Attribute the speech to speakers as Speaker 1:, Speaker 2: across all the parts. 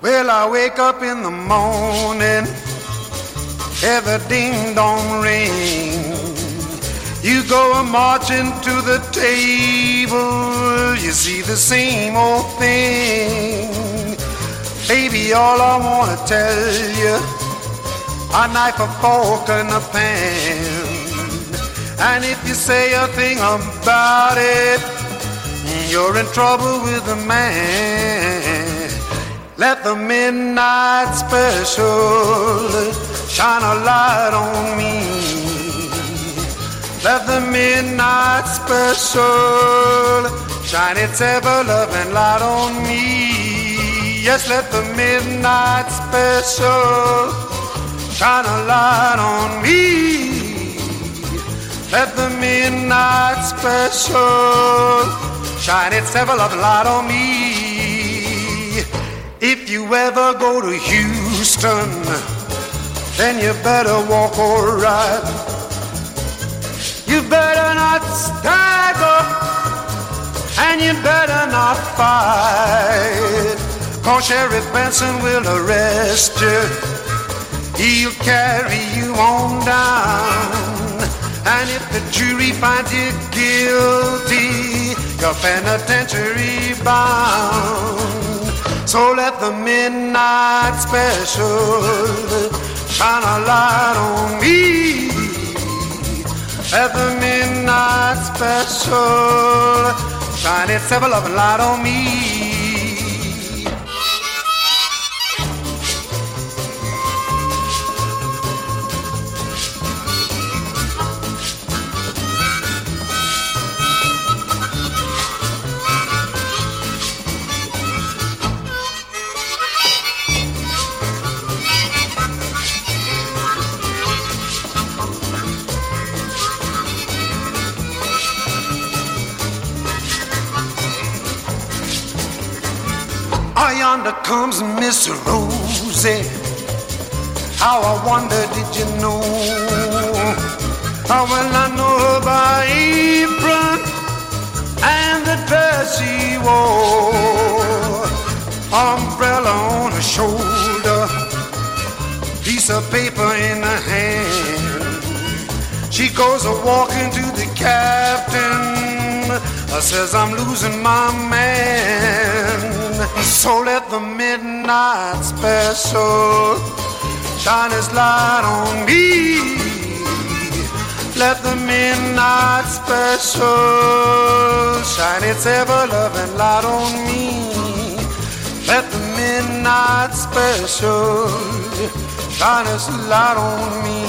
Speaker 1: Well, I wake up in the morning, every ding-dong ring. You go marching to the table, you see the same old thing. Baby, all I wanna tell you, a knife, a fork, and a pan. And if you say a thing about it, you're in trouble with the man. Let the midnight special shine a light on me. Let the midnight special shine its ever-loving light on me. Yes, let the midnight special shine a light on me. Let the midnight special shine its ever-loving light on me. If you ever go to Houston, then you better walk alright. You better not stagger, and you better not fight, 'cause Sheriff Benson will arrest you. He'll carry you on down, and if the jury finds you guilty, you're penitentiary bound. So let the midnight special shine a light on me. Let the midnight special shine its ever-loving light on me. Yonder comes Miss Rosie. How I wonder, did you know? How well I know her by apron and the dress she wore. Umbrella on her shoulder, piece of paper in her hand. She goes a-walking to the captain, says I'm losing my man. So let the midnight special shine its light on me. Let the midnight special shine its ever-loving light on me. Let the midnight special shine its light on me.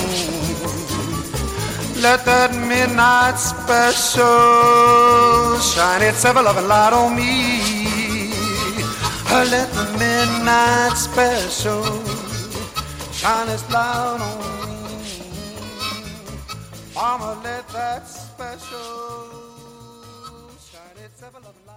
Speaker 1: Let that midnight special shine its ever-loving light on me. Let the midnight special shine its light on me. Mama, let that special shine its ever-loving light.